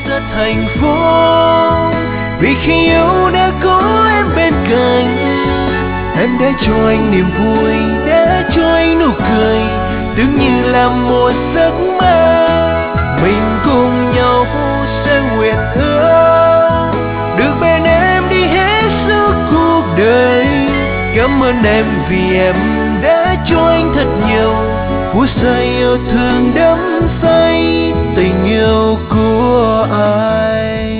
rất hạnh phúc, vì khi yêu đã có em bên cạnh. Em đã cho anh niềm vui, đã cho anh nụ cười, tưởng như là một giấc mơ. Mình cùng nhau sẽ nguyện ước được bên em đi hết suốt cuộc đời. Cảm ơn em vì em đã cho anh thật nhiều phút giây yêu thương đắm say tình yêu của anh.